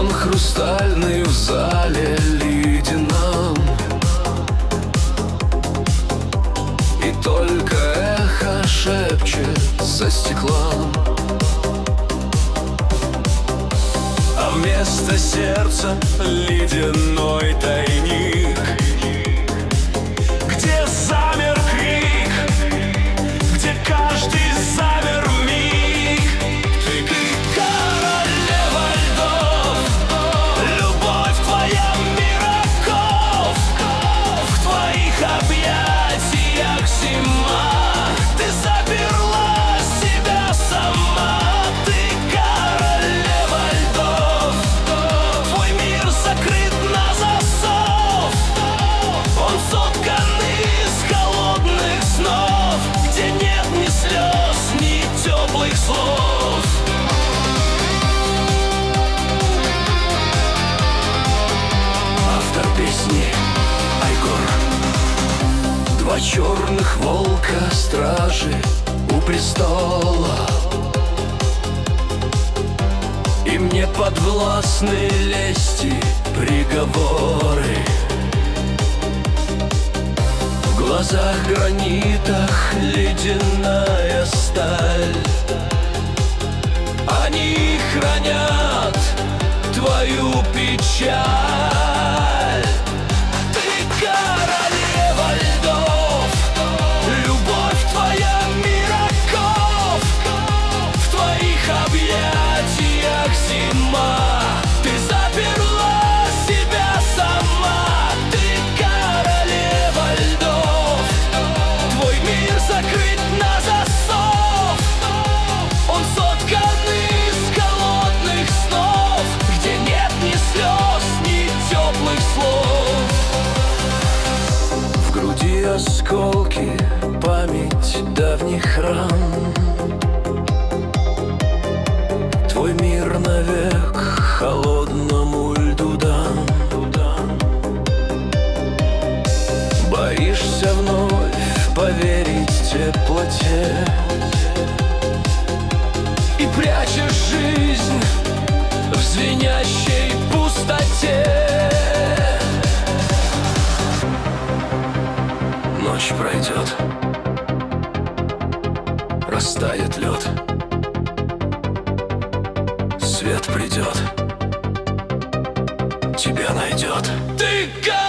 Звон хрустальный в зале ледяном, и только эхо шепчет за стеклом. А вместо сердца ледяной тайник, где замер крик, где каждый замер миг. Ты королева льдов, любовь твоя мираков, в твоих объятиях зима, ты заперла себя сама. Ты королева льдов, твой мир закрыт на засов, он соткан из холодных снов, где нет ни слез, ни теплых слов. Автор песни Айгор. Два черных волка, стражи у престола, и мне подвластны лести приговоры. В глазах гранитах ледяная сталь, они хранят твою печаль. Ты королева льдов, любовь твоя мираков, в твоих объятиях зима, ты заперла себя сама. Ты королева льдов, твой мир закрыт на засов, он соткан из холодных снов, где нет ни слез, ни теплых слов. В груди осколки, память давних ран, твой мир навек холодному льду дан. Боишься вновь поверить теплоте и прячешь жизнь в звенящей пустоте. Ночь пройдет, растает лед, свет придет, тебя найдет. Ты